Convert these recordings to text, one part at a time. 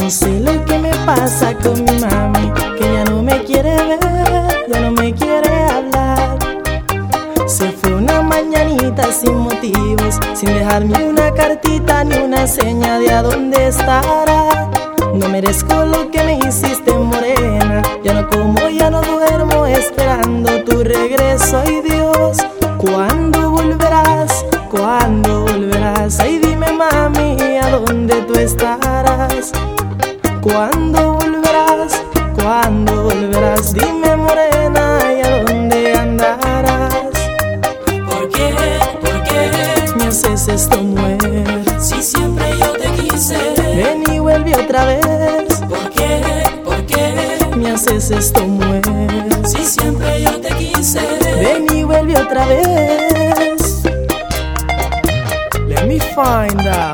sé lo que me pasa con mi mami, que ya no me quiere ver, ya no me quiere hablar. Se fue una mañanita sin motivos, sin dejarme una cartita ni una seña de a dónde estará. No merezco lo que me hiciste, morena. Ya no como, ya no duermo, esperando tu regreso. Ay Dios, ¿cuándo volverás? ¿Cuándo volverás? Ay dime mami, ¿a dónde tú estarás? ¿Cuándo volverás? ¿Cuándo volverás? Dime morena, ¿y a dónde andarás? ¿Por qué? ¿Por qué? Me haces esto, mujer. Si siempre yo te quise. Ven y vuelve otra vez. ¿Por qué? ¿Por qué? Me haces esto, mujer. Si siempre yo te quise. Ven y vuelve otra vez. Let me find out.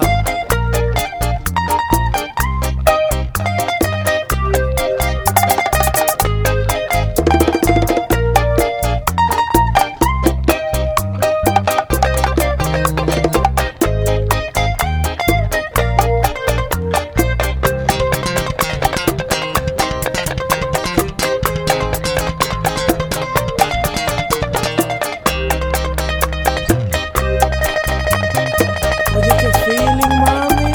Oye, qué feeling, mami.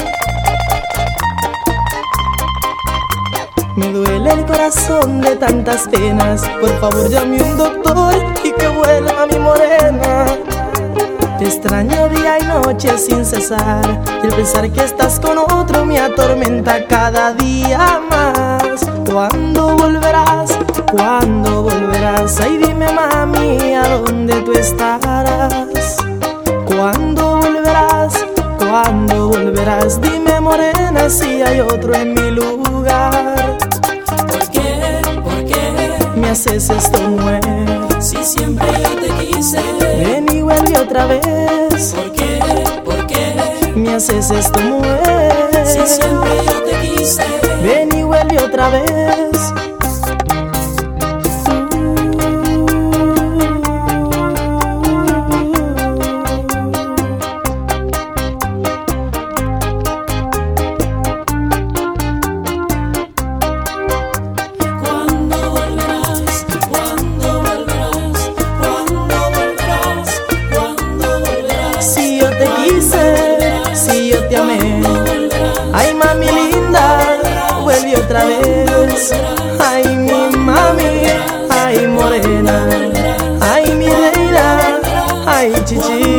Me duele el corazón de tantas penas. Por favor, llame un doctor y que vuelva mi morena. Te extraño día y noche sin cesar, y el pensar que estás con otro me atormenta cada día más. ¿Cuándo volverás? ¿Cuándo volverás? Ay dime mami, ¿a dónde tú estarás? ¿Cuándo volverás? ¿Cuándo volverás? Dime morena si hay otro en mi lugar. ¿Por qué? ¿Por qué? Me haces esto, mujer. Si siempre yo te quise. Ven y vuelve otra vez. ¿Por qué? ¿Por qué? Me haces esto, mujer. Si siempre yo te quise. Ven y vuelve otra vez. ¿Cuándo volverás? ¿Cuándo volverás? ¿Cuándo volverás? ¿Cuándo volverás? Si yo te quise, si yo te amé. Ay mami linda, vuelve otra vez. Ay mi mami, ay morena, ay mi reina, ay chichi.